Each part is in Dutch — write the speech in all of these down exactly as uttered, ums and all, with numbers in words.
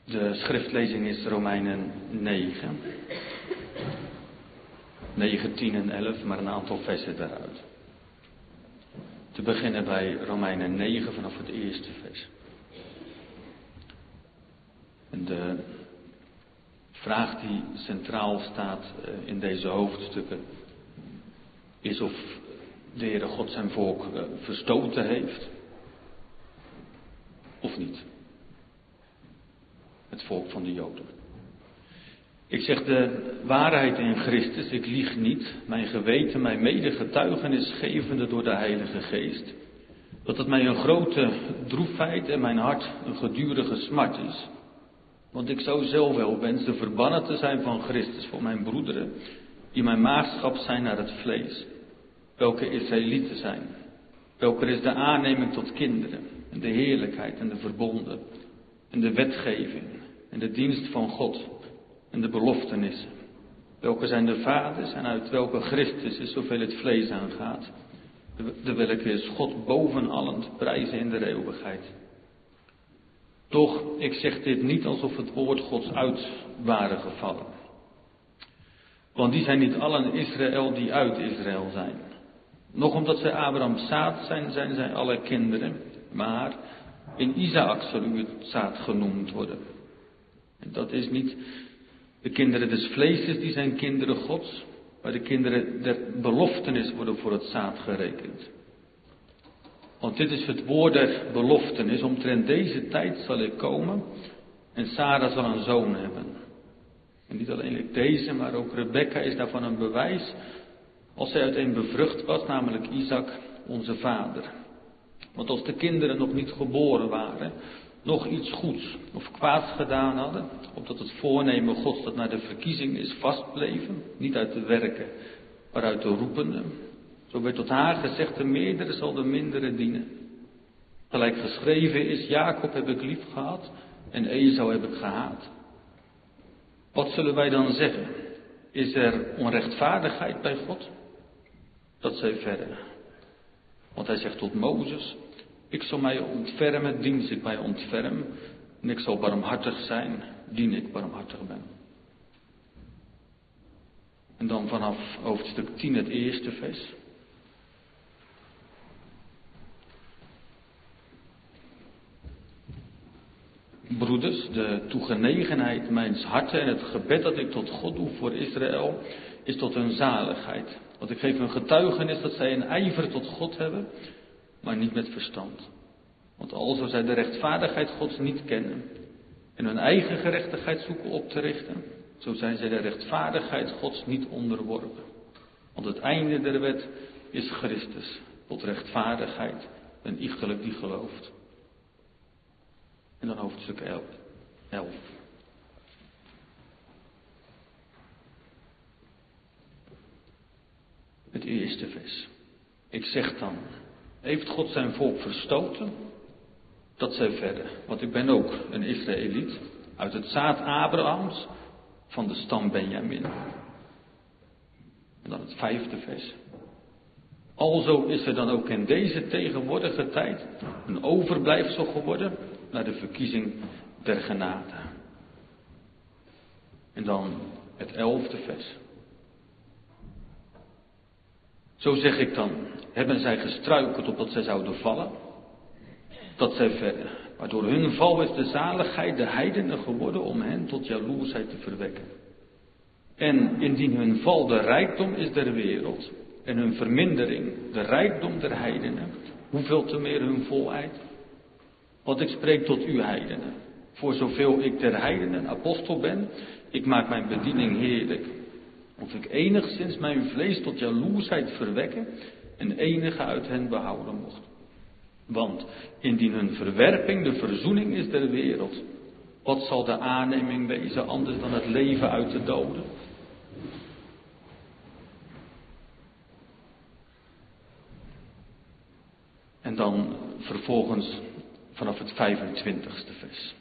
De schriftlezing is Romeinen negen. negen, tien en elf, maar een aantal versen daaruit. Te beginnen bij Romeinen negen vanaf het eerste vers. En de vraag die centraal staat in deze hoofdstukken is of de Heere God zijn volk verstoten heeft of niet. Het volk van de Joden. Ik zeg de waarheid in Christus, ik lieg niet, mijn geweten, mijn medegetuigenis gevende door de Heilige Geest, dat het mij een grote droefheid en mijn hart een gedurige smart is. Want ik zou zelf wel wensen verbannen te zijn van Christus voor mijn broederen, die mijn maagschap zijn naar het vlees, welke Israëlieten zijn, welke is de aanneming tot kinderen, en de heerlijkheid en de verbonden, en de wetgeving, en de dienst van God, en de beloftenissen, welke zijn de vaders en uit welke Christus is zoveel het vlees aangaat, de welke is God boven allen te prijzen in de eeuwigheid. Toch, ik zeg dit niet alsof het woord Gods uit waren gevallen. Want die zijn niet allen Israël die uit Israël zijn. Nog omdat zij Abrahams zaad zijn, zijn zij alle kinderen. Maar in Isaac zal u het zaad genoemd worden. En dat is niet de kinderen des vleeses, die zijn kinderen Gods. Maar de kinderen der beloftenis worden voor het zaad gerekend. Want dit is het woord der beloftenis. Omtrent deze tijd zal ik komen en Sarah zal een zoon hebben. En niet alleen deze, maar ook Rebecca is daarvan een bewijs. Als zij uiteen bevrucht was, namelijk Isaac, onze vader. Want als de kinderen nog niet geboren waren, nog iets goeds of kwaads gedaan hadden, opdat het voornemen Gods dat naar de verkiezing is vastbleven, niet uit de werken, maar uit de roepende. Zo werd tot haar gezegd, de meerdere zal de mindere dienen. Gelijk geschreven is, Jacob heb ik lief gehad en Esau heb ik gehaat. Wat zullen wij dan zeggen? Is er onrechtvaardigheid bij God? Dat zij verder. Want hij zegt tot Mozes, ik zal mij ontfermen, dienst ik mij ontferm. En ik zal barmhartig zijn, dien ik barmhartig ben. En dan vanaf hoofdstuk tien het eerste vers. Broeders, de toegenegenheid mijns harten en het gebed dat ik tot God doe voor Israël, is tot hun zaligheid. Want ik geef hun getuigenis dat zij een ijver tot God hebben, maar niet met verstand. Want alzo zij de rechtvaardigheid Gods niet kennen en hun eigen gerechtigheid zoeken op te richten, zo zijn zij de rechtvaardigheid Gods niet onderworpen. Want het einde der wet is Christus, tot rechtvaardigheid en iegelijk die gelooft. En dan hoofdstuk elf. Het eerste vers. Ik zeg dan, heeft God zijn volk verstoten? Dat zij verder. Want ik ben ook een Israëliet, uit het zaad Abrahams, van de stam Benjamin. En dan het vijfde vers. Alzo is er dan ook in deze tegenwoordige tijd een overblijfsel geworden naar de verkiezing der genade. En dan het elfde vers. Zo zeg ik dan, hebben zij gestruikeld opdat zij zouden vallen? Dat zij verder. Maar door hun val is de zaligheid de heidenen geworden om hen tot jaloersheid te verwekken. En indien hun val de rijkdom is der wereld en hun vermindering de rijkdom der heidenen, hoeveel te meer hun volheid? Want ik spreek tot u heidenen. Voor zoveel ik der heidenen apostel ben, ik maak mijn bediening heerlijk. Of ik enigszins mijn vlees tot jaloersheid verwekken en enige uit hen behouden mocht. Want indien hun verwerping de verzoening is der wereld, wat zal de aanneming wezen anders dan het leven uit de doden? En dan vervolgens vanaf het vijfentwintigste vers.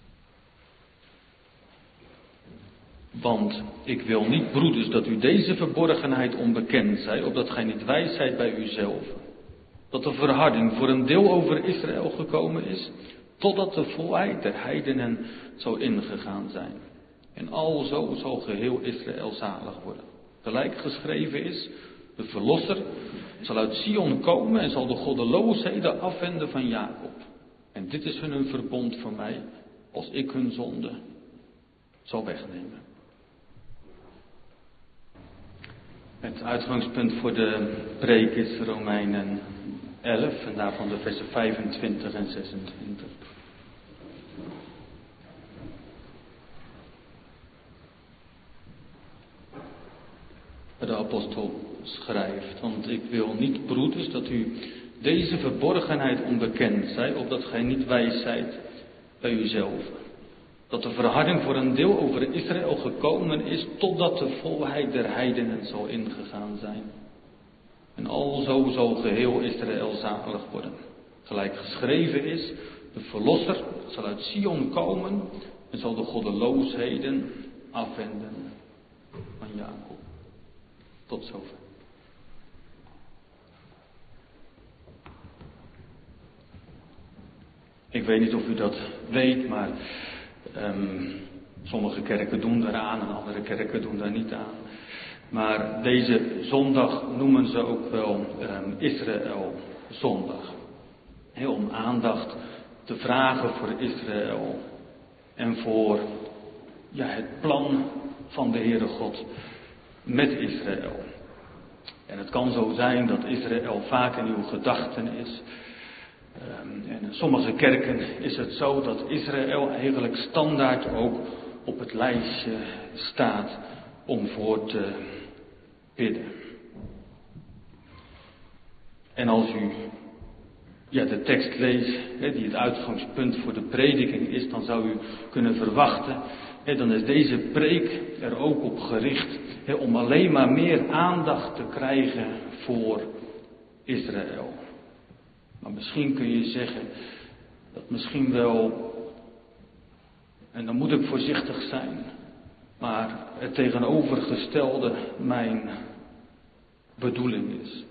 Want ik wil niet, broeders, dat u deze verborgenheid onbekend zij, opdat gij niet wijs zijt bij uzelf. Dat de verharding voor een deel over Israël gekomen is, totdat de volheid der heidenen zou ingegaan zijn. En alzo zal geheel Israël zalig worden. Gelijk geschreven is, de verlosser zal uit Sion komen en zal de goddeloosheden afwenden van Jacob. En dit is hun verbond voor mij, als ik hun zonde zal wegnemen. Het uitgangspunt voor de preek is Romeinen elf en daarvan de versen vijfentwintig en zesentwintig. De apostel schrijft, want ik wil niet, broeders, dat u deze verborgenheid onbekend zij, opdat gij niet wijs zijt bij uzelf. Dat de verharding voor een deel over Israël gekomen is, totdat de volheid der heidenen zal ingegaan zijn. En alzo zal geheel Israël zalig worden. Gelijk geschreven is, de verlosser zal uit Sion komen en zal de goddeloosheden afwenden van Jacob. Tot zover. Ik weet niet of u dat weet, maar um, sommige kerken doen eraan en andere kerken doen daar niet aan. Maar deze zondag noemen ze ook wel um, Israël zondag. Heel om aandacht te vragen voor Israël en voor ja, het plan van de Heere God met Israël. En het kan zo zijn dat Israël vaak in uw gedachten is. Um, en in sommige kerken is het zo dat Israël eigenlijk standaard ook op het lijstje staat om voor te bidden. En als u ja, de tekst leest, hè, die het uitgangspunt voor de prediking is, dan zou u kunnen verwachten, hè, dan is deze preek er ook op gericht, hè, om alleen maar meer aandacht te krijgen voor Israël. Maar misschien kun je zeggen dat misschien wel, en dan moet ik voorzichtig zijn, maar het tegenovergestelde mijn bedoeling is.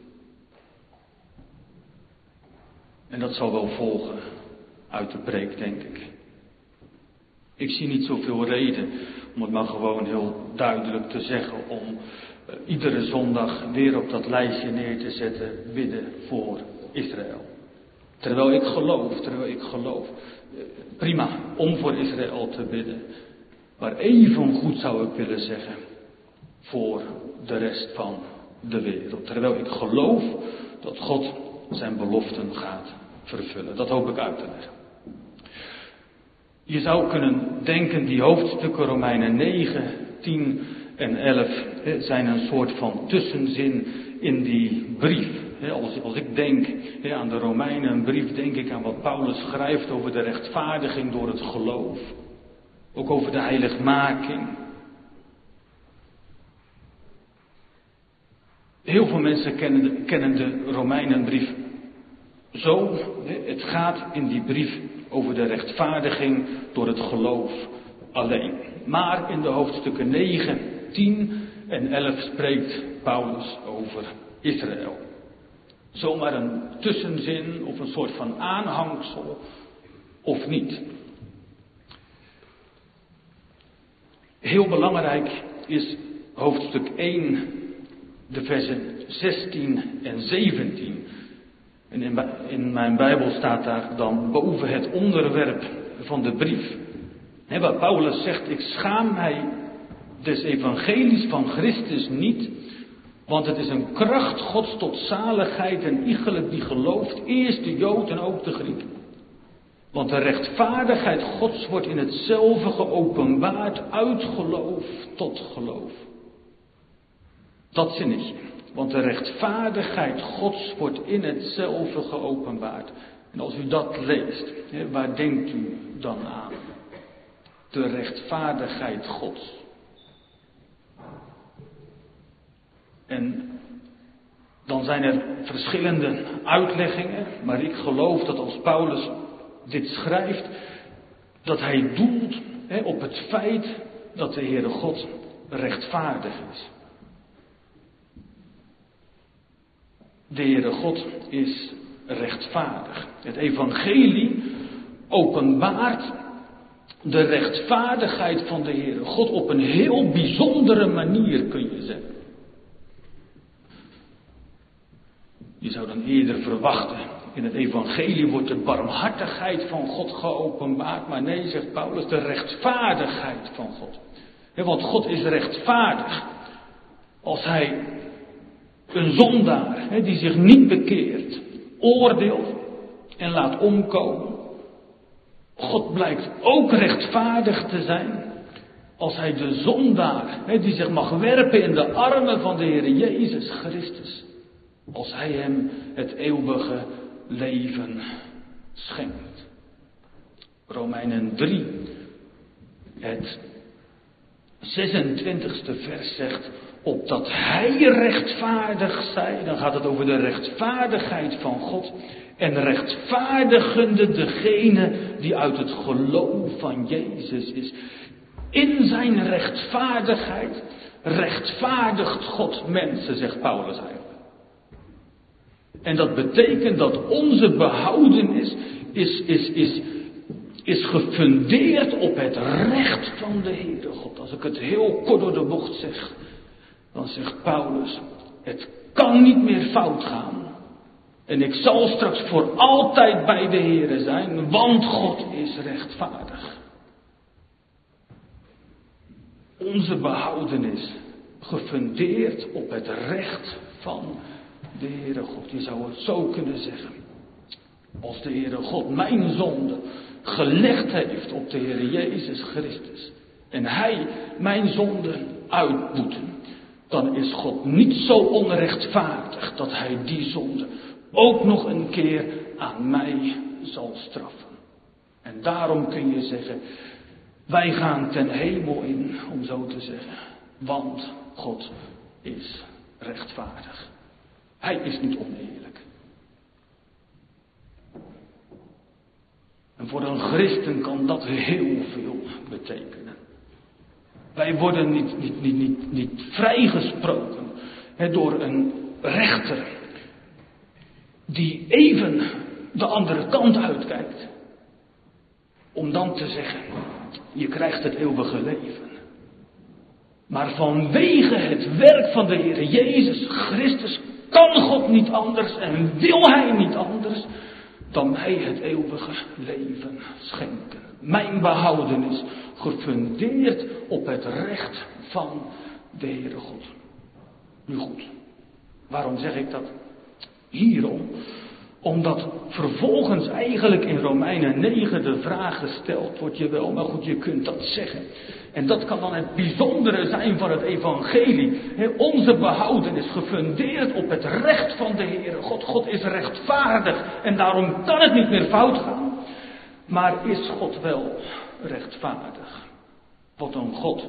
En dat zal wel volgen uit de preek, denk ik. Ik zie niet zoveel reden om het maar gewoon heel duidelijk te zeggen, om uh, iedere zondag weer op dat lijstje neer te zetten, bidden voor Israël. Terwijl ik geloof, terwijl ik geloof, uh, prima om voor Israël te bidden. Maar even goed zou ik willen zeggen, voor de rest van de wereld. Terwijl ik geloof dat God zijn beloften gaat vervullen. Dat hoop ik uit te leggen. Je zou kunnen denken, die hoofdstukken Romeinen negen, tien en elf zijn een soort van tussenzin in die brief. Als, als ik denk aan de Romeinen, een brief, denk ik aan wat Paulus schrijft over de rechtvaardiging door het geloof. Ook over de heiligmaking. Heel veel mensen kennen de, kennen de Romeinenbrief zo. Het gaat in die brief over de rechtvaardiging door het geloof alleen. Maar in de hoofdstukken negen, tien en elf spreekt Paulus over Israël. Zomaar een tussenzin of een soort van aanhangsel of niet. Heel belangrijk is hoofdstuk één, de versen zestien en zeventien. En in, in mijn Bijbel staat daar dan boven het onderwerp van de brief. He, waar Paulus zegt, ik schaam mij des evangelies van Christus niet, want het is een kracht Gods tot zaligheid en iegelijk die gelooft, eerst de Jood en ook de Griek. Want de rechtvaardigheid Gods wordt in hetzelfde geopenbaard uit geloof tot geloof. Dat zinnetje. Want de rechtvaardigheid Gods wordt in hetzelfde geopenbaard. En als u dat leest, hè, waar denkt u dan aan? De rechtvaardigheid Gods. En dan zijn er verschillende uitleggingen, maar ik geloof dat als Paulus dit schrijft, dat hij doelt hè, op het feit dat de Heere God rechtvaardig is. De Heere God is rechtvaardig. Het evangelie openbaart de rechtvaardigheid van de Heere God op een heel bijzondere manier, kun je zeggen. Je zou dan eerder verwachten, in het evangelie wordt de barmhartigheid van God geopenbaard, maar nee, zegt Paulus, de rechtvaardigheid van God. Ja, want God is rechtvaardig. Als hij een zondaar, hè, die zich niet bekeert, oordeelt en laat omkomen. God blijkt ook rechtvaardig te zijn als hij de zondaar, hè, die zich mag werpen in de armen van de Heer Jezus Christus, als hij hem het eeuwige leven schenkt. Romeinen drie, het zesentwintigste vers zegt, opdat hij rechtvaardig zij, dan gaat het over de rechtvaardigheid van God, en rechtvaardigende degene die uit het geloof van Jezus is. In zijn rechtvaardigheid rechtvaardigt God mensen, zegt Paulus eigenlijk. En dat betekent dat onze behoudenis is, is, is, is gefundeerd op het recht van de Heere God. Als ik het heel kort door de bocht zeg, dan zegt Paulus, het kan niet meer fout gaan. En ik zal straks voor altijd bij de Heere zijn, want God is rechtvaardig. Onze behoudenis, gefundeerd op het recht van de Heere God. Je zou het zo kunnen zeggen. Als de Heere God mijn zonde gelegd heeft op de Heere Jezus Christus. En hij mijn zonde uitboet. Dan is God niet zo onrechtvaardig dat hij die zonde ook nog een keer aan mij zal straffen. En daarom kun je zeggen, wij gaan ten hemel in, om zo te zeggen. Want God is rechtvaardig. Hij is niet oneerlijk. En voor een christen kan dat heel veel betekenen. Wij worden niet, niet, niet, niet, niet vrijgesproken he, door een rechter die even de andere kant uitkijkt. Om dan te zeggen, je krijgt het eeuwige leven. Maar vanwege het werk van de Heer Jezus Christus kan God niet anders en wil hij niet anders dan mij het eeuwige leven schenken. Mijn behoudenis gefundeerd op het recht van de Heere God. Nu goed, waarom zeg ik dat? Hierom, omdat vervolgens eigenlijk in Romeinen negen de vraag gesteld wordt, jawel, maar goed, je kunt dat zeggen. En dat kan dan het bijzondere zijn van het evangelie. He, onze behoudenis gefundeerd op het recht van de Heere God. God is rechtvaardig en daarom kan het niet meer fout gaan. Maar is God wel rechtvaardig? Wat een God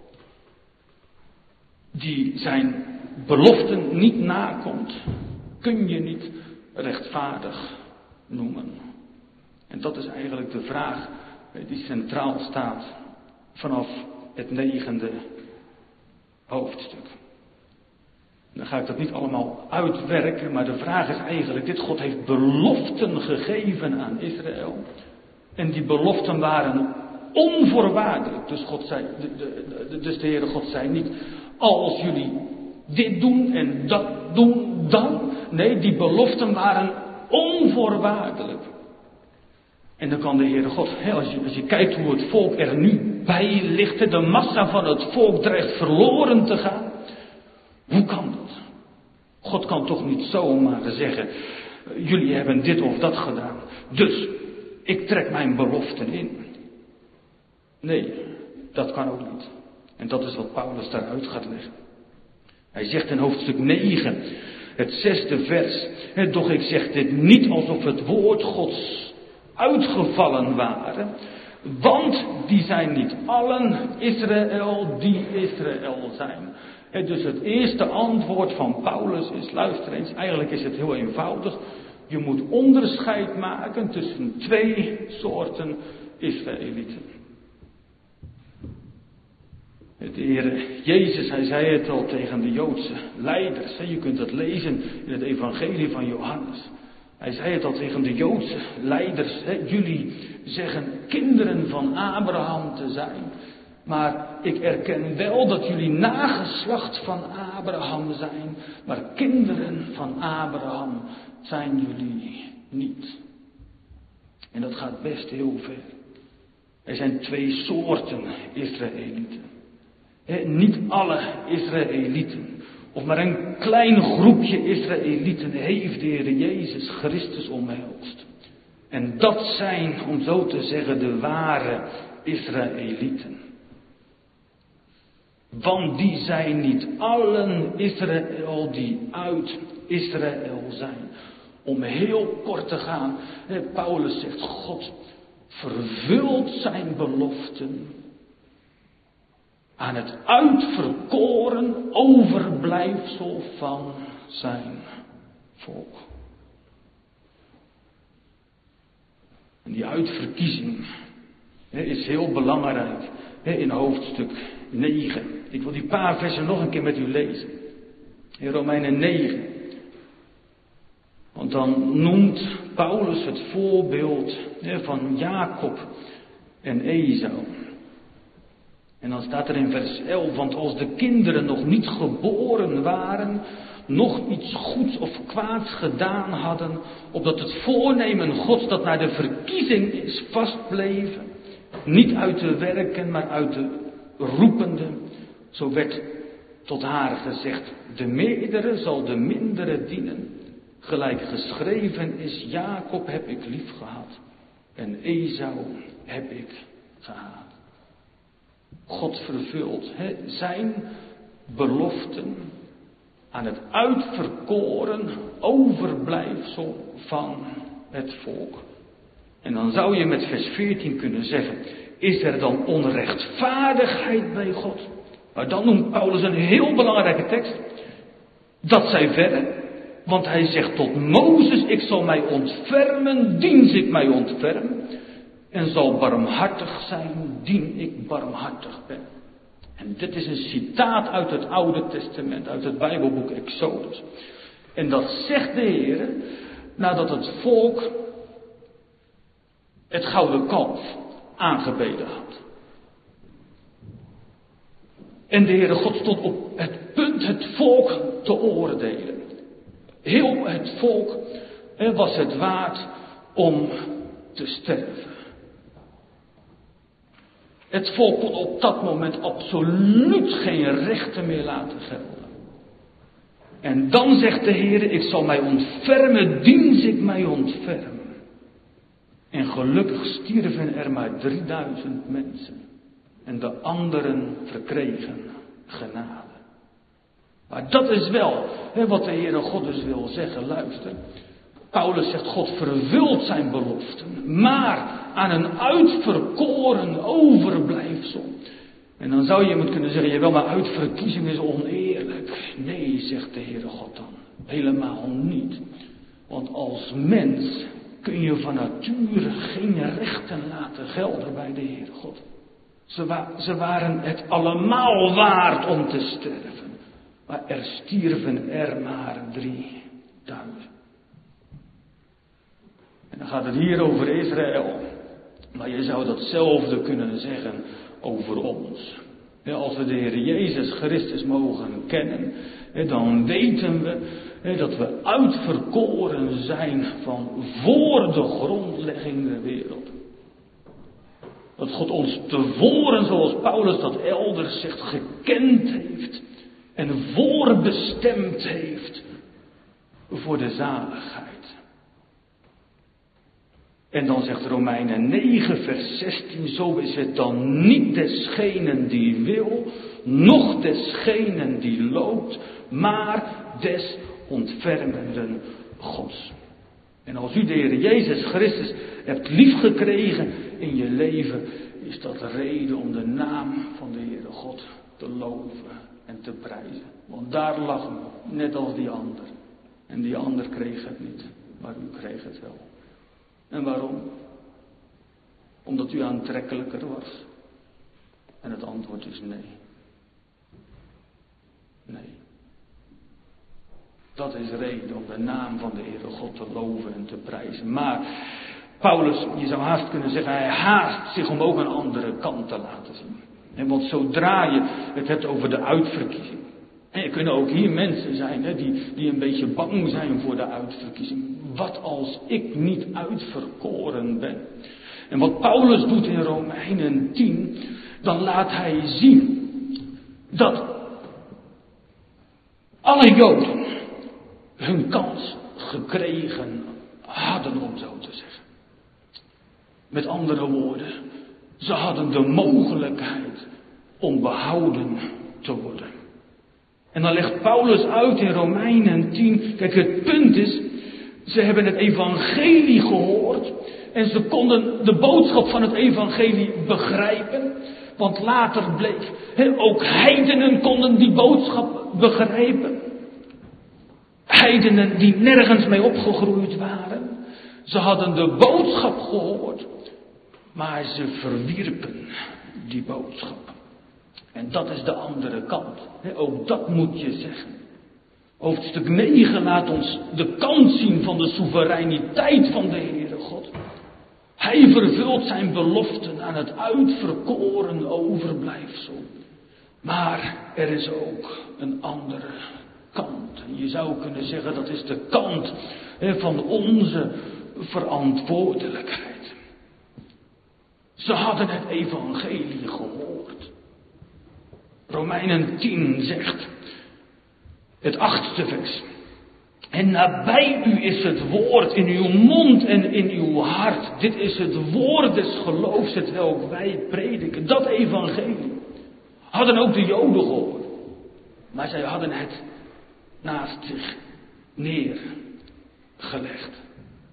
die zijn beloften niet nakomt, kun je niet rechtvaardig noemen. En dat is eigenlijk de vraag die centraal staat vanaf het negende hoofdstuk. Dan ga ik dat niet allemaal uitwerken, maar de vraag is eigenlijk dit: God heeft beloften gegeven aan Israël. En die beloften waren onvoorwaardelijk. Dus, God zei, de, de, de, dus de Heere God zei niet, als jullie dit doen en dat doen, dan. Nee, die beloften waren onvoorwaardelijk. En dan kan de Heere God, hè, als, je, als je kijkt hoe het volk er nu bij ligt, de massa van het volk dreigt verloren te gaan. Hoe kan dat? God kan toch niet zomaar zeggen, jullie hebben dit of dat gedaan, dus ik trek mijn beloften in. Nee, dat kan ook niet. En dat is wat Paulus daaruit gaat leggen. Hij zegt in hoofdstuk negen, het zesde vers, doch ik zeg dit niet alsof het woord Gods uitgevallen waren, want die zijn niet allen Israël die Israël zijn. En dus het eerste antwoord van Paulus is, luister eens, eigenlijk is het heel eenvoudig. Je moet onderscheid maken tussen twee soorten Israëlieten. De Heer Jezus, hij zei het al tegen de Joodse leiders. Je kunt dat lezen in het evangelie van Johannes. Hij zei het al tegen de Joodse leiders. Hè, jullie zeggen kinderen van Abraham te zijn. Maar ik erken wel dat jullie nageslacht van Abraham zijn. Maar kinderen van Abraham zijn jullie niet. En dat gaat best heel ver. Er zijn twee soorten Israëlieten. He, niet alle Israëlieten, of maar een klein groepje Israëlieten heeft de Heer Jezus Christus omhelst. En dat zijn, om zo te zeggen, de ware Israëlieten. Want die zijn niet allen Israël die uit Israël zijn. Om heel kort te gaan, Paulus zegt, God vervult zijn beloften aan het uitverkoren overblijfsel van zijn volk. En die uitverkiezing hè, is heel belangrijk hè, in hoofdstuk negen. Ik wil die paar versen nog een keer met u lezen. In Romeinen negen. Want dan noemt Paulus het voorbeeld hè, van Jacob en Esau. En dan staat er in vers elf, want als de kinderen nog niet geboren waren, nog iets goeds of kwaads gedaan hadden, opdat het voornemen Gods dat naar de verkiezing is vastbleven, niet uit de werken, maar uit de roepende, zo werd tot haar gezegd, de meerdere zal de mindere dienen. Gelijk geschreven is, Jacob heb ik lief gehad en Esau heb ik gehaat. God vervult he, zijn beloften aan het uitverkoren overblijfsel van het volk. En dan zou je met vers veertien kunnen zeggen, is er dan onrechtvaardigheid bij God? Maar dan noemt Paulus een heel belangrijke tekst. Dat zij verre, want hij zegt tot Mozes, ik zal mij ontfermen, diens ik mij ontferm. En zal barmhartig zijn, dien ik barmhartig ben. En dit is een citaat uit het Oude Testament, uit het Bijbelboek Exodus. En dat zegt de Heer nadat het volk het gouden kalf aangebeden had. En de Heere God stond op het punt het volk te oordelen. Heel het volk was het waard om te sterven. Het volk kon op dat moment absoluut geen rechten meer laten gelden. En dan zegt de Heer, ik zal mij ontfermen, diens ik mij ontfermen. En gelukkig stierven er maar drieduizend mensen. En de anderen verkregen genade. Maar dat is wel hè, wat de Heere God dus wil zeggen. Luister. Paulus zegt, God vervult zijn beloften. Maar aan een uitverkoren overblijfsel. En dan zou je moeten kunnen zeggen, jawel, maar uitverkiezing is oneerlijk. Nee, zegt de Heere God dan. Helemaal niet. Want als mens kun je van nature geen rechten laten gelden bij de Heere God. Ze, wa- ze waren het allemaal waard om te sterven. Maar er stierven er maar drieduizend. En dan gaat het hier over Israël. Maar je zou datzelfde kunnen zeggen over ons. Ja, als we de Heer Jezus Christus mogen kennen, dan weten we dat we uitverkoren zijn van voor de grondlegging der wereld. Dat God ons tevoren, zoals Paulus dat elders zegt, gekend heeft en voorbestemd heeft voor de zaligheid. En dan zegt Romeinen negen vers zestien, zo is het dan niet desgenen die wil, noch desgenen die loopt, maar des ontfermenden Gods. En als u de Heer Jezus Christus hebt liefgekregen in je leven, is dat reden om de naam van de Heere God te loven en te prijzen. Want daar lag u, net als die ander. En die ander kreeg het niet, maar u kreeg het wel. En waarom? Omdat u aantrekkelijker was. En het antwoord is nee. Nee. Dat is reden om de naam van de Heere God te loven en te prijzen. Maar Paulus, je zou haast kunnen zeggen, hij haast zich om ook een andere kant te laten zien. En want zodra je het hebt over de uitverkiezing. En er kunnen ook hier mensen zijn hè, die, die een beetje bang zijn voor de uitverkiezing. Wat als ik niet uitverkoren ben? En wat Paulus doet in Romeinen tien, dan laat hij zien dat alle Joden hun kans gekregen hadden, om zo te zeggen. Met andere woorden, ze hadden de mogelijkheid om behouden te worden. En dan legt Paulus uit in Romeinen tien, kijk, het punt is, ze hebben het evangelie gehoord en ze konden de boodschap van het evangelie begrijpen. Want later bleek, he, ook heidenen konden die boodschap begrijpen. Heidenen die nergens mee opgegroeid waren. Ze hadden de boodschap gehoord, maar ze verwierpen die boodschap. En dat is de andere kant. He, ook dat moet je zeggen. Hoofdstuk negen laat ons de kant zien van de soevereiniteit van de Heere God. Hij vervult zijn beloften aan het uitverkoren overblijfsel. Maar er is ook een andere kant. Je zou kunnen zeggen dat is de kant he, van onze verantwoordelijkheid. Ze hadden het evangelie gehoord. Romeinen tien zegt, het achtste vers. En nabij u is het woord in uw mond en in uw hart. Dit is het woord des geloofs, het welk wij prediken. Dat evangelie hadden ook de Joden gehoord. Maar zij hadden het naast zich neergelegd.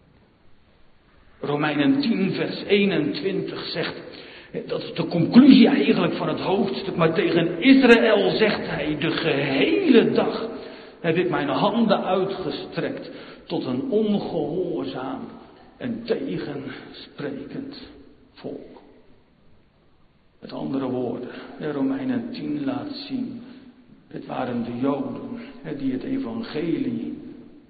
Romeinen tien vers eenentwintig zegt, dat is de conclusie eigenlijk van het hoofdstuk. Maar tegen Israël zegt hij, de gehele dag heb ik mijn handen uitgestrekt tot een ongehoorzaam en tegensprekend volk. Met andere woorden, Romeinen tien laat zien, het waren de Joden die het evangelie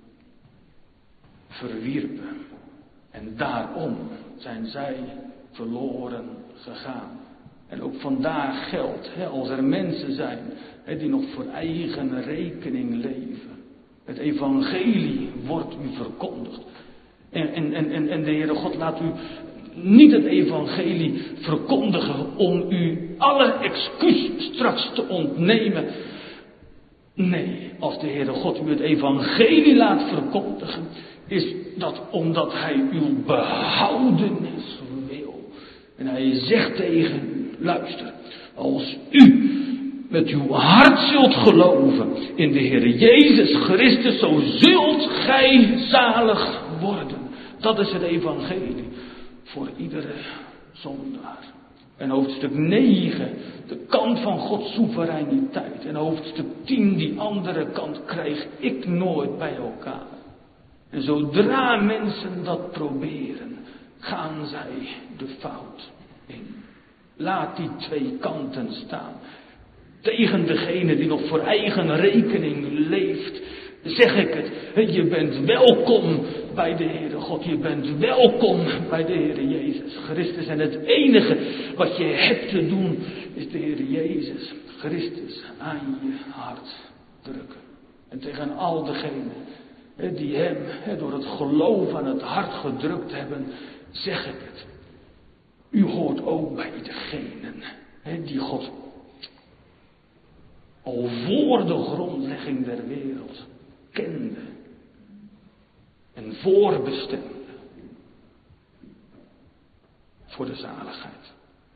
verwierpen. En daarom zijn zij verloren gegaan. En ook vandaag geldt, hè, als er mensen zijn hè, die nog voor eigen rekening leven. Het evangelie wordt u verkondigd. En, en, en, en de Heere God laat u niet het evangelie verkondigen om u alle excuus straks te ontnemen. Nee, als de Heere God u het evangelie laat verkondigen, is dat omdat hij uw behoudenis wil. En hij zegt tegen u, luister, als u met uw hart zult geloven in de Heer Jezus Christus, zo zult gij zalig worden. Dat is het evangelie voor iedere zondaar. En hoofdstuk negen, de kant van Gods soevereiniteit. En hoofdstuk tien, die andere kant, krijg ik nooit bij elkaar. En zodra mensen dat proberen, gaan zij de fout in. Laat die twee kanten staan. Tegen degene die nog voor eigen rekening leeft, zeg ik het. Je bent welkom bij de Heere God. Je bent welkom bij de Heere Jezus Christus. En het enige wat je hebt te doen, is de Heere Jezus Christus aan je hart drukken. En tegen al degenen die hem door het geloof aan het hart gedrukt hebben, zeg ik het. U hoort ook bij degenen die God al voor de grondlegging der wereld kende en voorbestemde voor de zaligheid.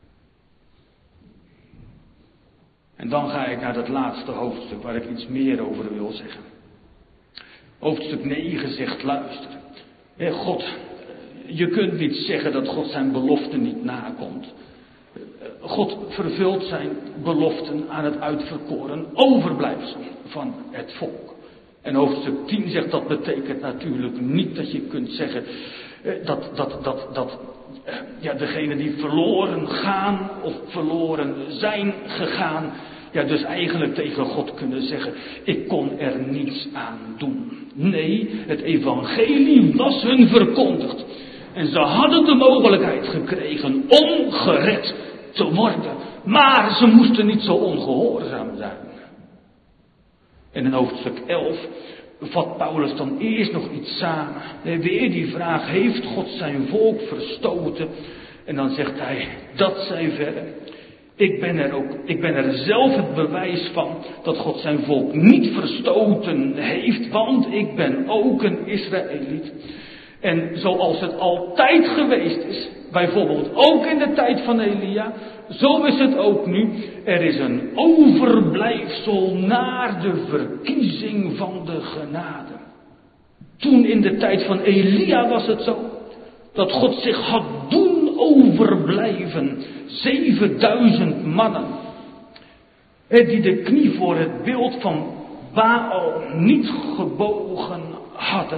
En dan ga ik naar dat laatste hoofdstuk waar ik iets meer over wil zeggen. Hoofdstuk negen zegt, luister, God, je kunt niet zeggen dat God zijn beloften niet nakomt. God vervult zijn beloften aan het uitverkoren overblijfsel van het volk. En hoofdstuk tien zegt, dat betekent natuurlijk niet dat je kunt zeggen dat, dat, dat, dat ja, degenen die verloren gaan of verloren zijn gegaan, Ja, dus eigenlijk tegen God kunnen zeggen, ik kon er niets aan doen. Nee, het evangelie was hun verkondigd. En ze hadden de mogelijkheid gekregen om gered te worden. Maar ze moesten niet zo ongehoorzaam zijn. En in hoofdstuk elf vat Paulus dan eerst nog iets samen. Weer die vraag, heeft God zijn volk verstoten? En dan zegt hij, dat zij verder. Ik ben er ook, ik ben er zelf het bewijs van dat God zijn volk niet verstoten heeft, want ik ben ook een Israëliet. En zoals het altijd geweest is, bijvoorbeeld ook in de tijd van Elia, zo is het ook nu. Er is een overblijfsel naar de verkiezing van de genade. Toen in de tijd van Elia was het zo, dat God zich had doen overblijven. Zevenduizend mannen, die de knie voor het beeld van Baal niet gebogen hadden.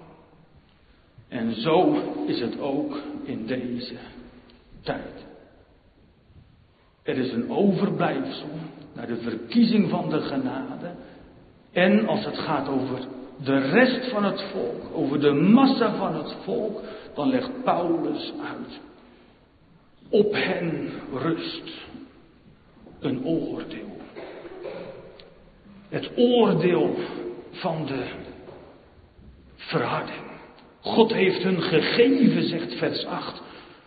En zo is het ook in deze tijd. Er is een overblijfsel naar de verkiezing van de genade. En als het gaat over de rest van het volk, over de massa van het volk, dan legt Paulus uit. Op hen rust een oordeel. Het oordeel van de verharding. God heeft hun gegeven, zegt vers acht.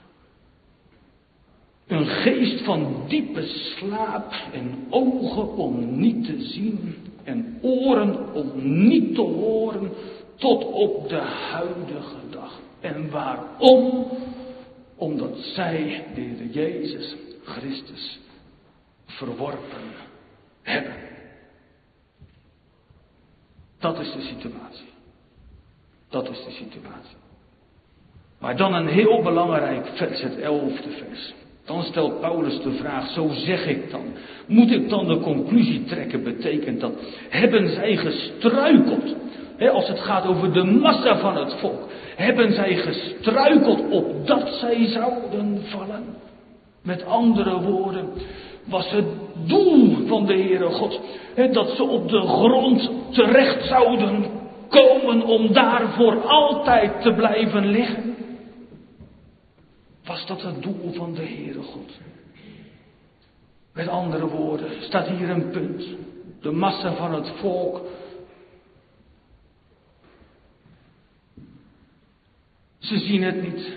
Een geest van diepe slaap en ogen om niet te zien en oren om niet te horen tot op de huidige dag. En waarom? Omdat zij de Heer Jezus Christus verworpen hebben. Dat is de situatie. Dat is de situatie. Maar dan een heel belangrijk vers, het elfde vers. Dan stelt Paulus de vraag, zo zeg ik dan. Moet ik dan de conclusie trekken, betekent dat, hebben zij gestruikeld? He, als het gaat over de massa van het volk. Hebben zij gestruikeld opdat zij zouden vallen? Met andere woorden, was het doel van de Heere God, he, dat ze op de grond terecht zouden komen om daar voor altijd te blijven liggen? Was dat het doel van de Heere God? Met andere woorden, staat hier een punt. De massa van het volk. Ze zien het niet.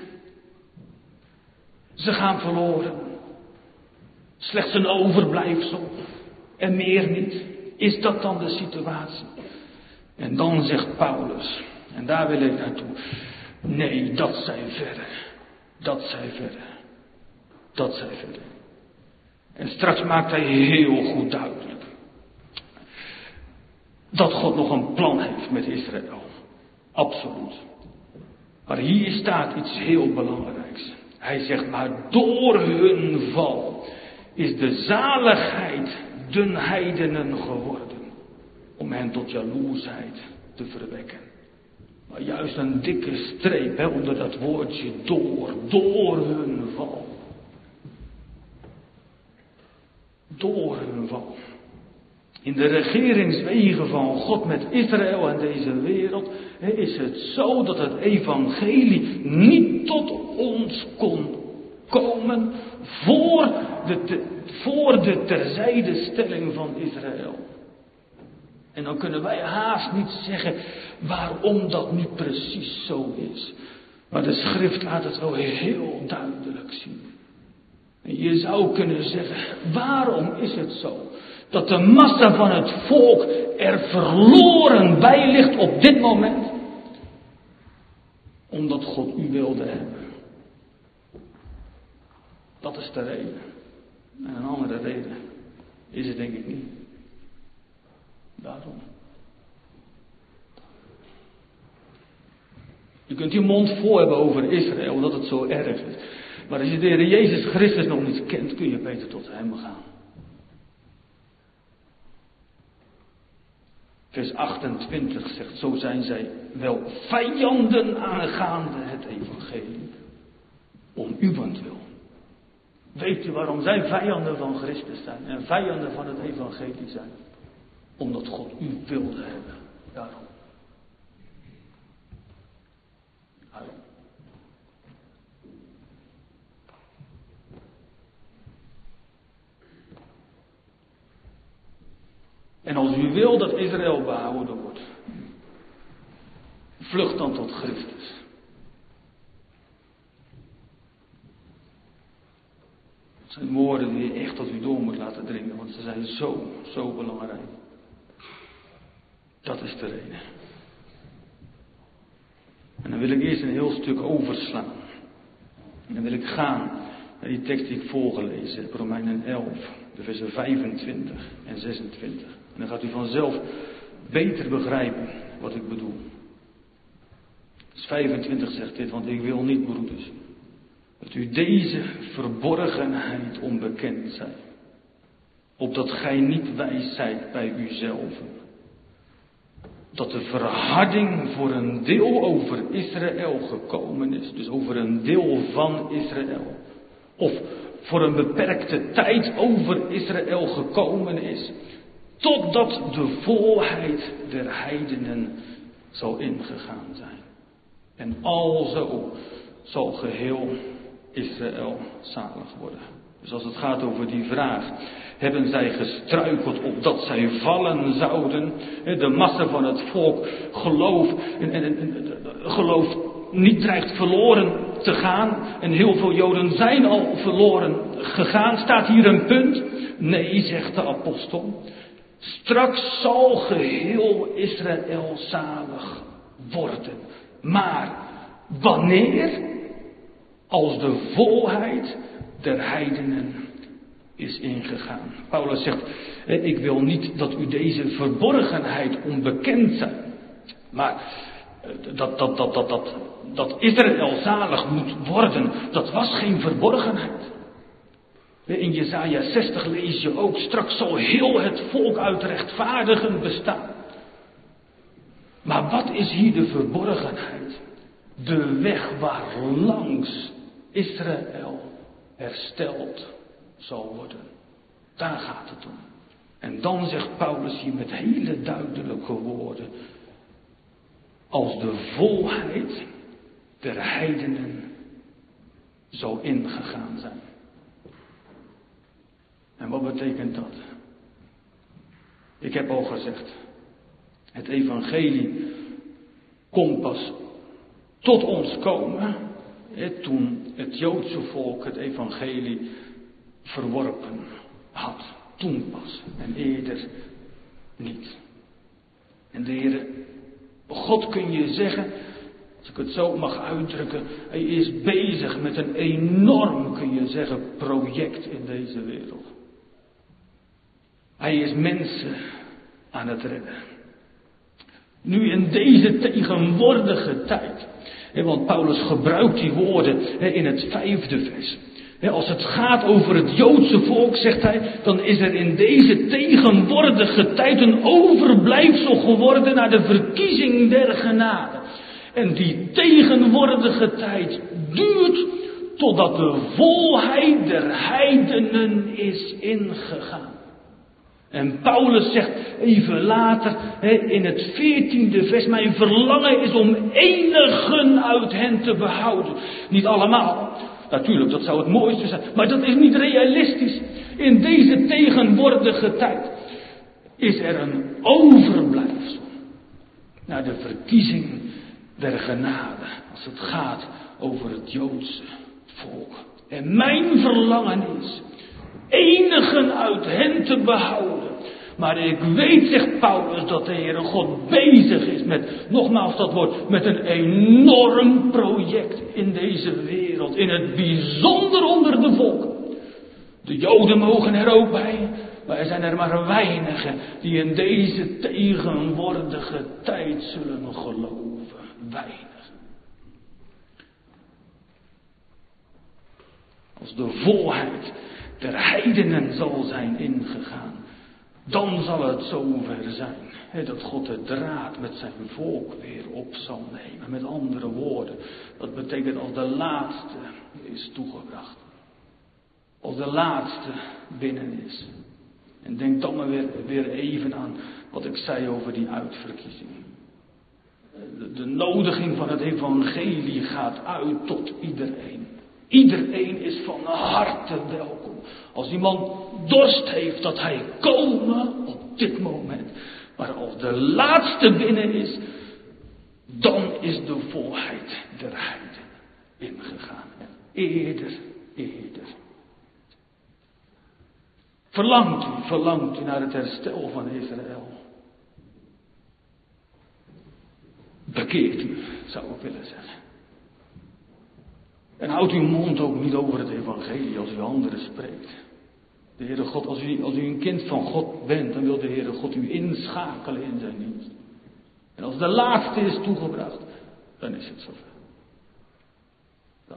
Ze gaan verloren. Slechts een overblijfsel. En meer niet. Is dat dan de situatie? En dan zegt Paulus. En daar wil ik naartoe. Nee, dat zij verder. Dat zij verder. Dat zij verder. En straks maakt hij heel goed duidelijk. Dat God nog een plan heeft met Israël. Absoluut. Maar hier staat iets heel belangrijks. Hij zegt, maar door hun val is de zaligheid den heidenen geworden. Om hen tot jaloersheid te verwekken. Maar juist een dikke streep hè, onder dat woordje door. Door hun val. Door hun val. In de regeringswegen van God met Israël en deze wereld hè, is het zo dat het evangelie niet tot ons kon komen voor de, te, voor de terzijdestelling van Israël. En dan kunnen wij haast niet zeggen waarom dat nu precies zo is. Maar de schrift laat het wel heel duidelijk zien. En je zou kunnen zeggen, waarom is het zo dat de massa van het volk er verloren bij ligt op dit moment? Omdat God u wilde hebben. Dat is de reden. En een andere reden is het denk ik niet. Daarom. Je kunt je mond vol hebben over Israël, dat het zo erg is. Maar als je de Heer Jezus Christus nog niet kent, kun je beter tot hem gaan. Vers achtentwintig zegt, zo zijn zij wel vijanden aangaande het evangelie. Om uwentwil. Weet u waarom zij vijanden van Christus zijn en vijanden van het evangelie zijn? Omdat God u wilde hebben. Daarom. Daarom. En als u wil dat Israël behouden wordt, vlucht dan tot Christus. Dat zijn woorden die je echt tot u door moet laten dringen, want ze zijn zo, zo belangrijk. Dat is de reden. En dan wil ik eerst een heel stuk overslaan. En dan wil ik gaan naar die tekst die ik voorgelezen heb, Romeinen elf, de versen vijfentwintig en zesentwintig. En dan gaat u vanzelf beter begrijpen wat ik bedoel. Dus vijfentwintig zegt dit, want ik wil niet, broeders, dat u deze verborgenheid onbekend zijt, opdat gij niet wijs zijt bij uzelven, dat de verharding voor een deel over Israël gekomen is, dus over een deel van Israël, of voor een beperkte tijd over Israël gekomen is, totdat de volheid der heidenen zal ingegaan zijn. En alzo zal geheel Israël zalig worden. Dus als het gaat over die vraag, hebben zij gestruikeld opdat zij vallen zouden? De massa van het volk geloof, en, en, en, geloof niet dreigt verloren te gaan. En heel veel Joden zijn al verloren gegaan. Staat hier een punt? Nee, zegt de apostel. Straks zal geheel Israël zalig worden. Maar wanneer? Als de volheid der heidenen is ingegaan. Paulus zegt, ik wil niet dat u deze verborgenheid onbekend zijn. Maar dat, dat, dat, dat, dat, dat Israël zalig moet worden, dat was geen verborgenheid. In Jesaja zestig lees je ook, straks zal heel het volk uit rechtvaardigen bestaan. Maar wat is hier de verborgenheid? De weg waar langs Israël hersteld zal worden. Daar gaat het om. En dan zegt Paulus hier met hele duidelijke woorden, als de volheid der heidenen zal ingegaan zijn. En wat betekent dat? Ik heb al gezegd, het evangelie kon pas tot ons komen, hè, toen het Joodse volk het evangelie verworpen had. Toen pas en eerder niet. En de Heere, God kun je zeggen, als ik het zo mag uitdrukken, hij is bezig met een enorm, kun je zeggen, project in deze wereld. Hij is mensen aan het redden. Nu in deze tegenwoordige tijd. Want Paulus gebruikt die woorden in het vijfde vers. Als het gaat over het Joodse volk, zegt hij, dan is er in deze tegenwoordige tijd een overblijfsel geworden naar de verkiezing der genade. En die tegenwoordige tijd duurt totdat de volheid der heidenen is ingegaan. En Paulus zegt even later in het veertiende vers, mijn verlangen is om enigen uit hen te behouden. Niet allemaal, natuurlijk, dat zou het mooiste zijn, maar dat is niet realistisch. In deze tegenwoordige tijd is er een overblijfsel naar de verkiezing der genade, als het gaat over het Joodse volk. En mijn verlangen is enigen uit hen te behouden. Maar ik weet, zegt Paulus, dat de Heere God bezig is met, nogmaals dat woord, met een enorm project in deze wereld. In het bijzonder onder de volken. De Joden mogen er ook bij, maar er zijn er maar weinigen die in deze tegenwoordige tijd zullen geloven. Weinig. Als de volheid der heidenen zal zijn ingegaan, dan zal het zover zijn, hè, dat God de draad met zijn volk weer op zal nemen. Met andere woorden, dat betekent als de laatste is toegebracht. als de laatste binnen is. En denk dan maar weer, weer even aan wat ik zei over die uitverkiezing. De, de nodiging van het evangelie gaat uit tot iedereen. Iedereen is van harte welkom. Als iemand dorst heeft, dat hij komen op dit moment. Maar als de laatste binnen is, dan is de volheid der heiden ingegaan. Eerder, eerder. Verlangt u, verlangt u naar het herstel van Israël? Bekeert u, zou ik willen zeggen. En houdt uw mond ook niet over het evangelie als u anderen spreekt. De Heere God, als u, als u een kind van God bent, dan wil de Heere God u inschakelen in zijn dienst. En als de laatste is toegebracht, dan is het zover. Dan.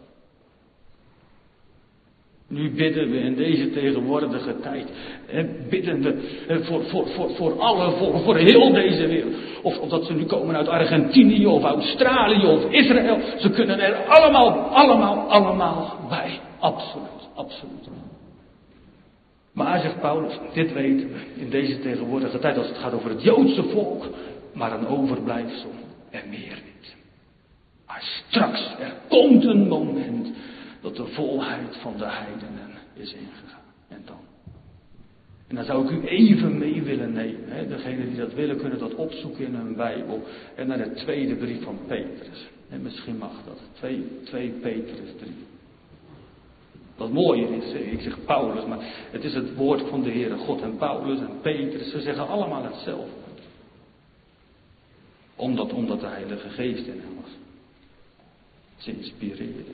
Nu bidden we in deze tegenwoordige tijd, hè, bidden we hè, voor, voor, voor, voor alle, voor, voor heel deze wereld. Of, of dat ze nu komen uit Argentinië of Australië of Israël. Ze kunnen er allemaal, allemaal, allemaal bij. Absoluut, absoluut. Maar, zegt Paulus, dit weten we in deze tegenwoordige tijd als het gaat over het Joodse volk, maar een overblijfsel en meer niet. Maar straks, er komt een moment dat de volheid van de heidenen is ingegaan. En dan? En dan zou ik u even mee willen nemen. Hè? Degenen die dat willen kunnen dat opzoeken in hun Bijbel. En naar de tweede brief van Petrus. En misschien mag dat. twee Petrus drie. Wat mooier is, ik zeg Paulus, maar het is het woord van de Heere God. En Paulus en Petrus, ze zeggen allemaal hetzelfde. Omdat, omdat de Heilige Geest in hem was. Ze inspireerde.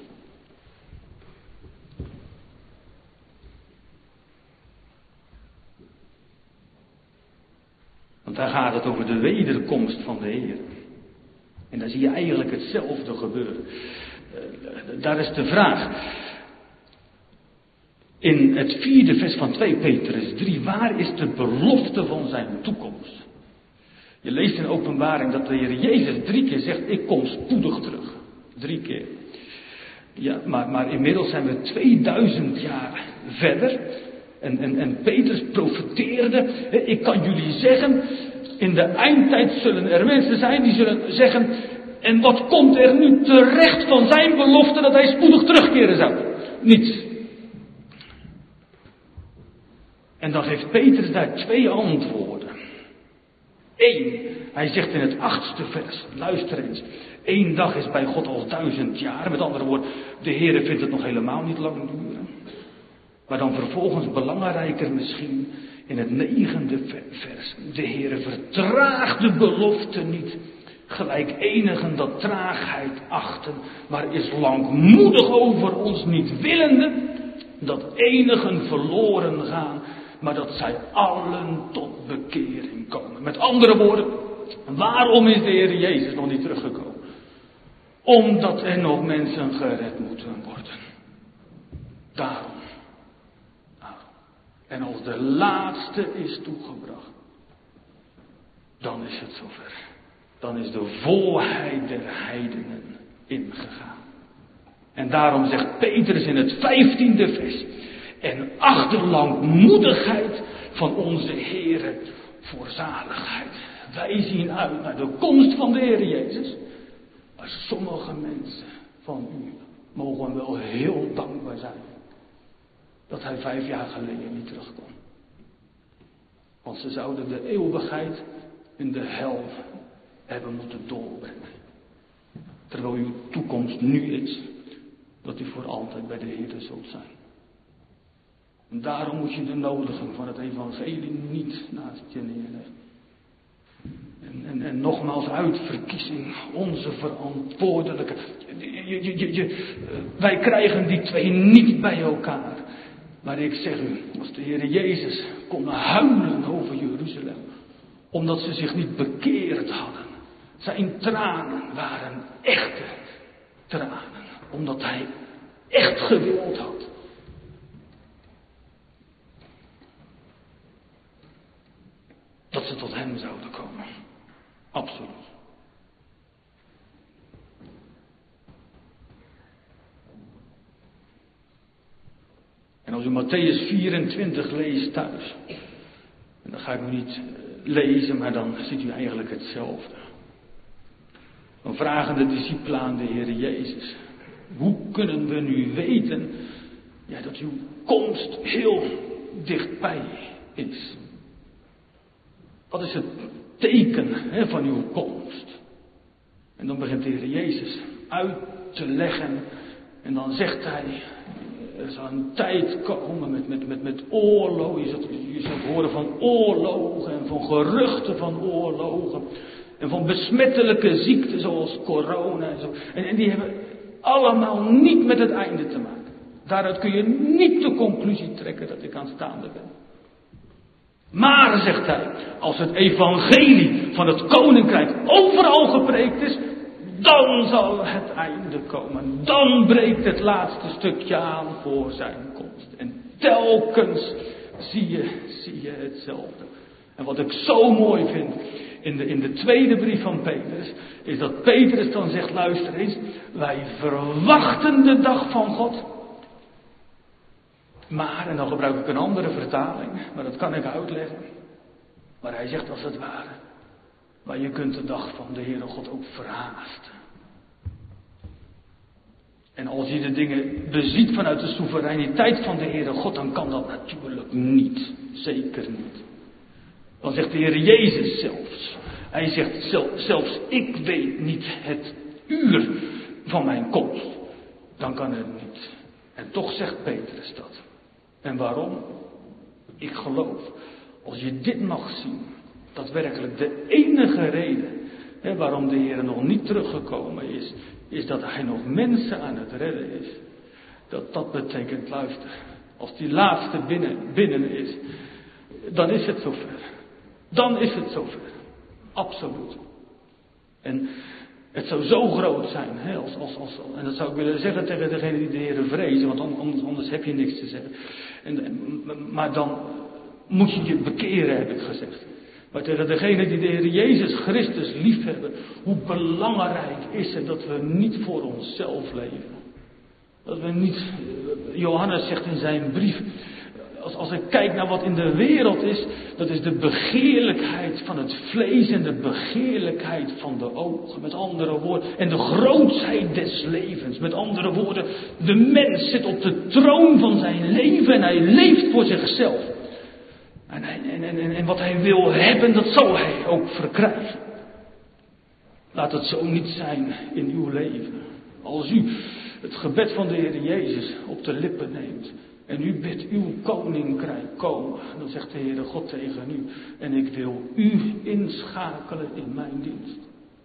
Want daar gaat het over de wederkomst van de Heer. En daar zie je eigenlijk hetzelfde gebeuren. Uh, daar is de vraag. In het vierde vers van twee Petrus drie, waar is de belofte van zijn toekomst? Je leest in Openbaring dat de Heer Jezus drie keer zegt, ik kom spoedig terug. Drie keer. Ja, maar, maar inmiddels zijn we tweeduizend jaar verder. En, en, en Petrus profeteerde, ik kan jullie zeggen, in de eindtijd zullen er mensen zijn die zullen zeggen, en wat komt er nu terecht van zijn belofte dat hij spoedig terugkeren zou? Niets. En dan geeft Petrus daar twee antwoorden. Eén, hij zegt in het achtste vers, luister eens, één dag is bij God als duizend jaar. Met andere woorden, de Heere vindt het nog helemaal niet lang duren. Maar dan vervolgens belangrijker misschien in het negende vers. De Heere vertraagt de belofte niet. Gelijk enigen dat traagheid achten. Maar is langmoedig over ons niet willende. Dat enigen verloren gaan. Maar dat zij allen tot bekering komen. Met andere woorden. Waarom is de Heer Jezus nog niet teruggekomen? Omdat er nog mensen gered moeten worden. Daarom. En als de laatste is toegebracht, dan is het zover. Dan is de volheid der heidenen ingegaan. En daarom zegt Petrus in het vijftiende vers, en achter langmoedigheid van onze Heere voor zaligheid. Wij zien uit naar de komst van de Heer Jezus. Maar sommige mensen van u mogen wel heel dankbaar zijn. Dat hij vijf jaar geleden niet terugkwam. Want ze zouden de eeuwigheid in de hel hebben moeten doorbrengen. Terwijl uw toekomst nu is. Dat u voor altijd bij de Heer zult zijn. En daarom moet je de nodiging van het evangelie niet naast je neerleggen. En, en, en nogmaals uitverkiezing, onze verantwoordelijke. Je, je, je, je, wij krijgen die twee niet bij elkaar. Maar ik zeg u, als de Heer Jezus kon huilen over Jeruzalem, omdat ze zich niet bekeerd hadden. Zijn tranen waren echte tranen, omdat hij echt gewild had. Dat ze tot hem zouden komen. Absoluut. En als u Mattheüs vierentwintig leest thuis, en dan ga ik nu niet lezen, maar dan ziet u eigenlijk hetzelfde. Dan vragen de discipelen aan de Heer Jezus, hoe kunnen we nu weten ja, dat uw komst heel dichtbij is? Wat is het teken hè, van uw komst? En dan begint de Heer Jezus uit te leggen. En dan zegt hij, er zal een tijd komen met, met, met, met oorlogen. Je zult, je zult horen van oorlogen en van geruchten van oorlogen. En van besmettelijke ziekten zoals corona en zo. En, en die hebben allemaal niet met het einde te maken. Daaruit kun je niet de conclusie trekken dat ik aanstaande ben. Maar, zegt hij, als het evangelie van het koninkrijk overal gepreekt is, dan zal het einde komen. Dan breekt het laatste stukje aan voor zijn komst. En telkens zie je, zie je hetzelfde. En wat ik zo mooi vind in de, in de tweede brief van Petrus, is dat Petrus dan zegt, luister eens, wij verwachten de dag van God. Maar, en dan gebruik ik een andere vertaling, maar dat kan ik uitleggen. Maar hij zegt als het ware, maar je kunt de dag van de Heere God ook verhaasten. En als je de dingen beziet vanuit de soevereiniteit van de Heere God, dan kan dat natuurlijk niet. Zeker niet. Dan zegt de Heer Jezus zelfs. Hij zegt zelf, zelfs ik weet niet het uur van mijn komst. Dan kan het niet. En toch zegt Petrus dat. En waarom? Ik geloof, als je dit mag zien, dat werkelijk de enige reden hè, waarom de Heer nog niet teruggekomen is, is dat hij nog mensen aan het redden is. Dat dat betekent, luister, als die laatste binnen, binnen is, dan is het zover. Dan is het zover. Absoluut. En het zou zo groot zijn, hè, als, als, als, en dat zou ik willen zeggen tegen degene die de Heer vrezen, want anders, anders heb je niks te zeggen. En, maar dan moet je je bekeren, heb ik gezegd. Maar tegen degene die de Heer Jezus Christus liefhebben, hoe belangrijk is het dat we niet voor onszelf leven. Dat we niet, Johannes zegt in zijn brief, Als, als ik kijk naar wat in de wereld is, dat is de begeerlijkheid van het vlees en de begeerlijkheid van de ogen. Met andere woorden, en de grootsheid des levens. Met andere woorden, de mens zit op de troon van zijn leven en hij leeft voor zichzelf. En, hij, en, en, en wat hij wil hebben, dat zal hij ook verkrijgen. Laat het zo niet zijn in uw leven. Als u het gebed van de Heer Jezus op de lippen neemt en u bidt uw koninkrijk komen, dan zegt de Heere God tegen u, en ik wil u inschakelen in mijn dienst.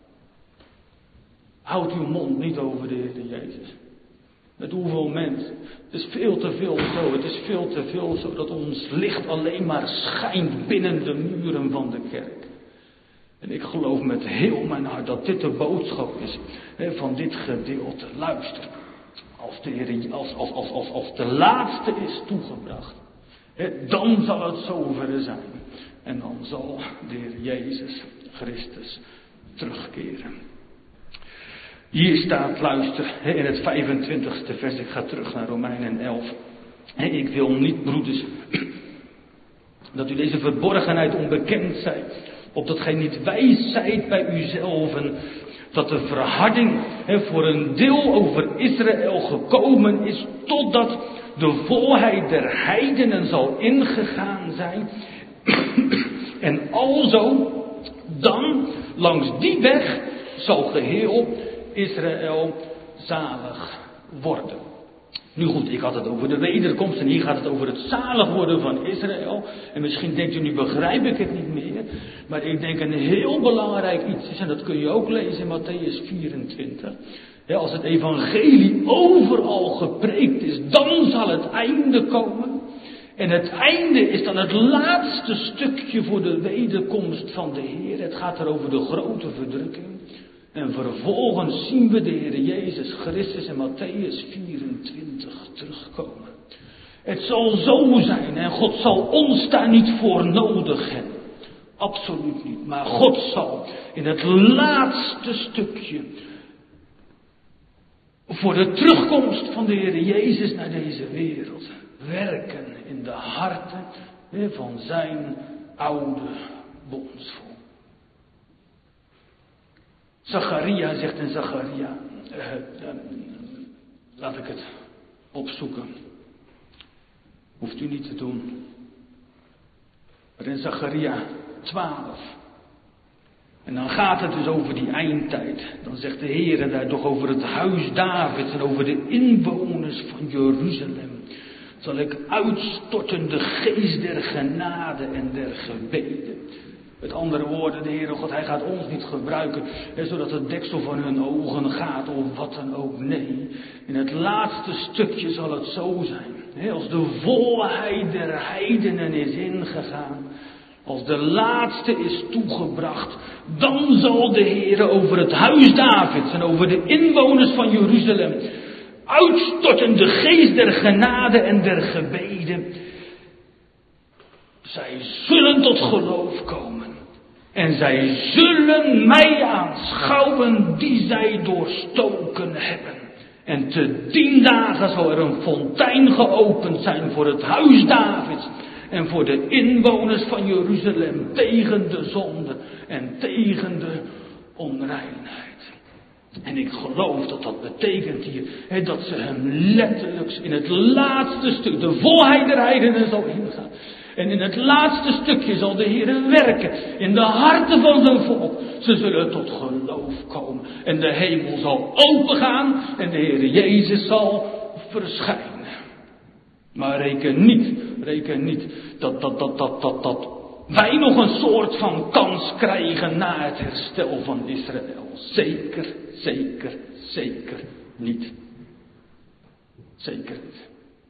Houd uw mond niet over de Heere Jezus. Met hoeveel mensen. Het is veel te veel zo. Het is veel te veel zo dat ons licht alleen maar schijnt binnen de muren van de kerk. En ik geloof met heel mijn hart dat dit de boodschap is hè, van dit gedeelte. Luister. Als de, Heer, als, als, als, als, als de laatste is toegebracht, hè, dan zal het zover zijn. En dan zal de Heer Jezus Christus terugkeren. Hier staat, luister, in het vijfentwintigste vers, ik ga terug naar Romeinen elf. Ik wil niet, broeders, dat u deze verborgenheid onbekend zijt, opdat gij niet wijs zijt bij uzelven, dat de verharding voor een deel over Israël gekomen is, totdat de volheid der heidenen zal ingegaan zijn. En alzo, dan, langs die weg, zal geheel Israël zalig worden. Nu goed, ik had het over de wederkomst en hier gaat het over het zalig worden van Israël. En misschien denkt u, nu begrijp ik het niet meer. Maar ik denk een heel belangrijk iets is, en dat kun je ook lezen in Mattheüs vierentwintig. Ja, als het evangelie overal gepreekt is, dan zal het einde komen. En het einde is dan het laatste stukje voor de wederkomst van de Heer. Het gaat er over de grote verdrukking. En vervolgens zien we de Heer Jezus Christus in Mattheüs vierentwintig terugkomen. Het zal zo zijn en God zal ons daar niet voor nodig hebben. Absoluut niet. Maar God zal in het laatste stukje voor de terugkomst van de Heer Jezus naar deze wereld werken in de harten van zijn oude bondsvolk. Zacharia zegt in Zacharia, uh, uh, laat ik het opzoeken. Hoeft u niet te doen. Maar in Zacharia twaalf. En dan gaat het dus over die eindtijd. Dan zegt de Heer daar toch over het huis Davids en over de inwoners van Jeruzalem. Zal ik uitstorten de geest der genade en der gebeden. Met andere woorden, de Heere God, hij gaat ons niet gebruiken, hè, zodat het deksel van hun ogen gaat of wat dan ook. Nee, in het laatste stukje zal het zo zijn. Hè, als de volheid der heidenen is ingegaan, als de laatste is toegebracht, dan zal de Heere over het huis Davids en over de inwoners van Jeruzalem uitstorten de geest der genade en der gebeden. Zij zullen tot geloof komen. En zij zullen mij aanschouwen die zij doorstoken hebben. En te dien dagen zal er een fontein geopend zijn voor het huis Davids. En voor de inwoners van Jeruzalem tegen de zonde en tegen de onreinheid. En ik geloof dat dat betekent hier, hè, dat ze hem letterlijk in het laatste stuk, de volheid der heidenen zal ingaan. En in het laatste stukje zal de Heer werken in de harten van zijn volk. Ze zullen tot geloof komen. En de hemel zal opengaan en de Heer Jezus zal verschijnen. Maar reken niet, reken niet dat, dat, dat, dat, dat, dat wij nog een soort van kans krijgen na het herstel van Israël. Zeker, zeker, zeker niet. Zeker niet.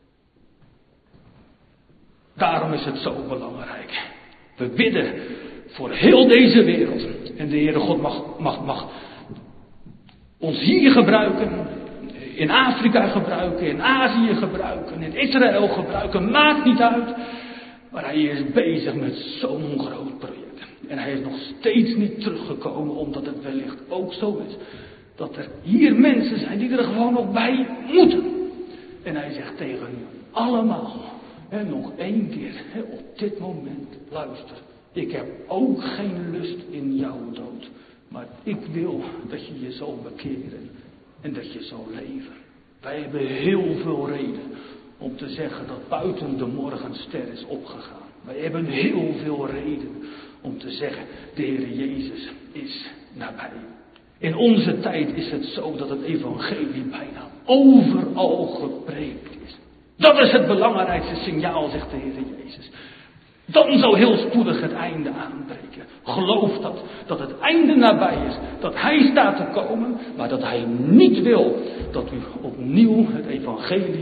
Daarom is het zo belangrijk. We bidden voor heel deze wereld. En de Heere God mag, mag, mag ons hier gebruiken. In Afrika gebruiken. In Azië gebruiken. In Israël gebruiken. Maakt niet uit. Maar hij is bezig met zo'n groot project. En hij is nog steeds niet teruggekomen. Omdat het wellicht ook zo is. Dat er hier mensen zijn die er gewoon nog bij moeten. En hij zegt tegen u allemaal. En nog één keer, he, op dit moment, luister, ik heb ook geen lust in jouw dood. Maar ik wil dat je je zal bekeren en dat je zal leven. Wij hebben heel veel reden om te zeggen dat buiten de morgenster is opgegaan. Wij hebben heel veel reden om te zeggen, de Heer Jezus is nabij. In onze tijd is het zo dat het evangelie bijna overal gepreekt is. Dat is het belangrijkste signaal, zegt de Heer Jezus. Dan zal heel spoedig het einde aanbreken. Geloof dat, dat het einde nabij is, dat hij staat te komen, maar dat hij niet wil dat u opnieuw het evangelie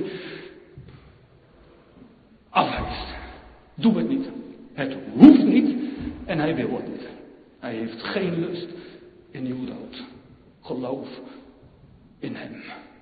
afwijst. Doe het niet. Het hoeft niet en hij wil het niet. Hij heeft geen lust in uw dood. Geloof in hem.